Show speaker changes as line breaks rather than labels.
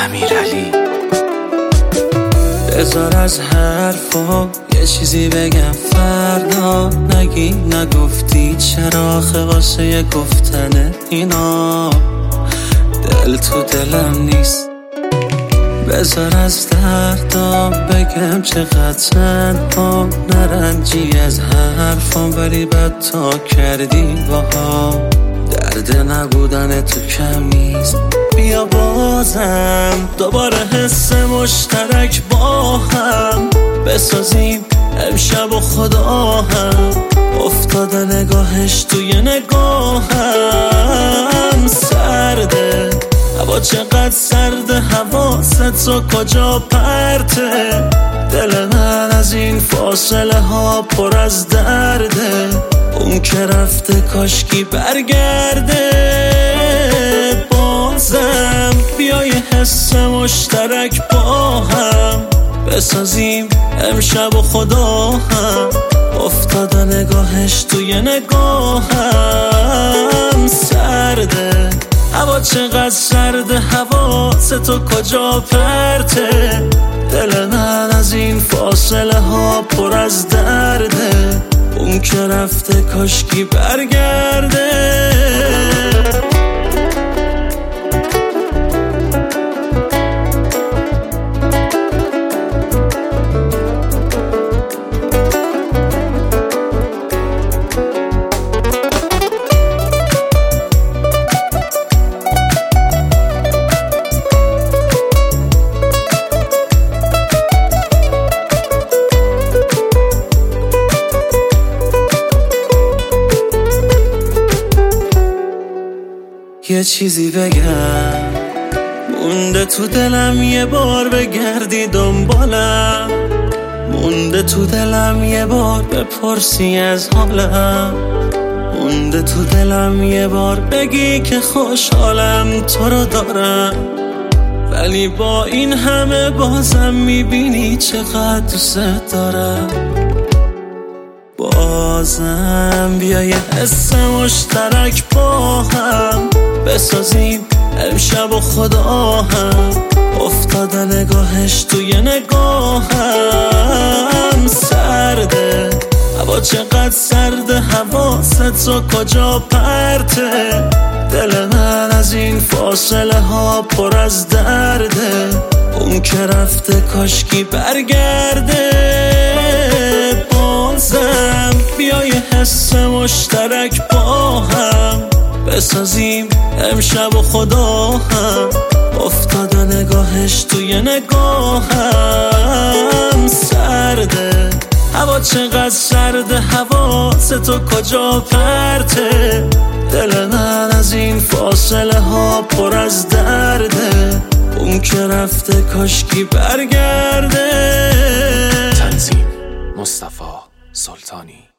امیرعلی.
بذار از حرفا یه چیزی بگم فردا نگی نگفتی چرا واسه گفتن اینا دل تو دلم نیست. بذار از دردا بگم چقدر تنها نرنجی از حرفام ولی بد تا کردی باها درد نبودن تو کم نیست. بیا بازم دوباره حس مشترک با هم بسازیم امشب و خدا هم افتاده نگاهش توی نگاهم سرده هوا چقدر سرده حواست رو کجا پرته دل من از این فاصله ها پر از درده اون که رفته کاشکی برگرده. بازم بیا یه حس مشترک با هم بسازیم امشب و خدا هم افتاده نگاهش توی نگاهم سرده هوا چقدر سرده حواست تو کجا پرته دل من از این فاصله ها پر از درده اون که رفته کاشکی برگرده. یه چیزی بگم مونده تو دلم یه بار بگردی دنبالم مونده تو دلم یه بار بپرسی از حالم مونده تو دلم یه بار بگی که خوشحالم تو رو دارم ولی با این همه بازم میبینی چقدر دوست دارم. بازم بیا یه حس مشترک با هم بسازیم امشب و خدا هم افتاده نگاهش توی نگاهم سرده هوا چقدر سرده حواست رو کجا پرته دل من از این فاصله ها پر از درده اون که رفته کاشکی برگرده. بازم بیا یه حس مشترک با هم بسازیم امشب و خدا هم افتاده نگاهش توی نگاهم سرده هوا چقدر سرده حواست تو کجا پرته دل من از این فاصله ها پر از درده اون که رفته کاشکی برگرده.
تنظیم مصطفی سلطانی.